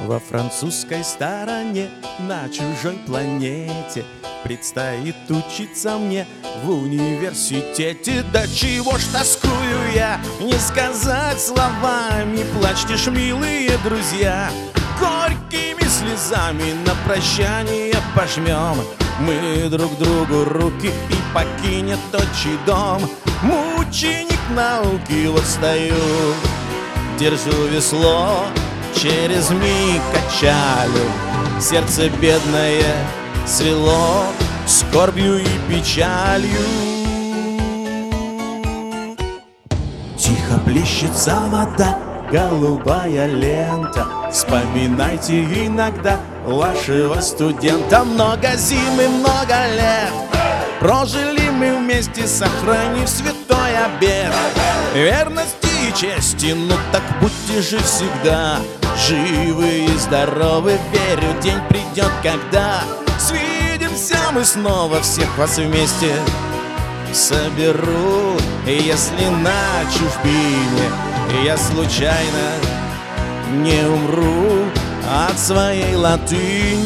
Во французской стороне, на чужой планете, предстоит учиться мне в университете. Да чего ж тоскую я, не сказать словами. Плачьте ж, милые друзья, горькими слезами на прощание пожмем мы друг другу руки, и покинет отчий дом мученик науки. Вот стою, держу весло, через миг качалю, сердце бедное свело скорбью и печалью. Тихо плещется вода, голубая лента. Вспоминайте иногда вашего студента. Много зим и много лет прожили мы вместе, сохранив святой обет верности и чести. Ну так будьте же всегда живы и здоровы. Верю, день придет, когда свидимся мы снова. Всех вас вместе соберу. И если на чужбине я случайно не умру от своей латыни,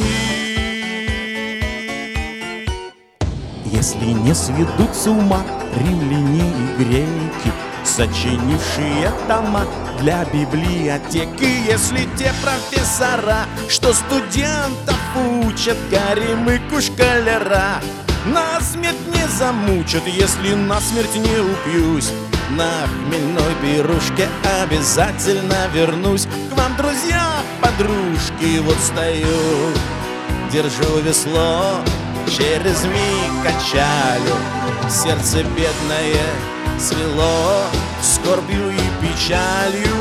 если не сведут с ума римляне и греки, сочинившие тома для библиотеки, если те профессора, что студентов учат, горемыку школяра, насмерть не замучат, если насмерть не упьюсь. На хмельной пирушке обязательно вернусь к вам, друзья, подружки. Вот стою, держу весло, через миг качалю, сердце бедное свело скорбью и печалью.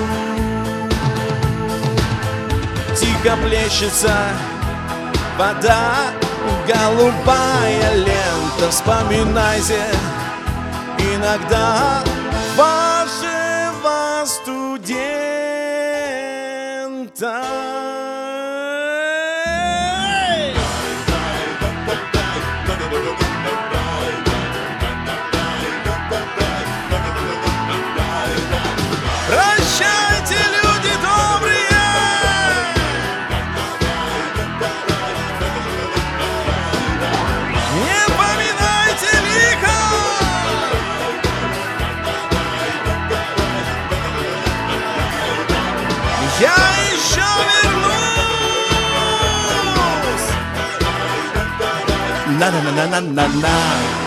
Тихо плещется вода, голубая лента. Вспоминайте иногда вашего студента. Прощайте, люди добрые, не поминайте лихо. Я еще вернусь. На-на-на-на-на-на-на.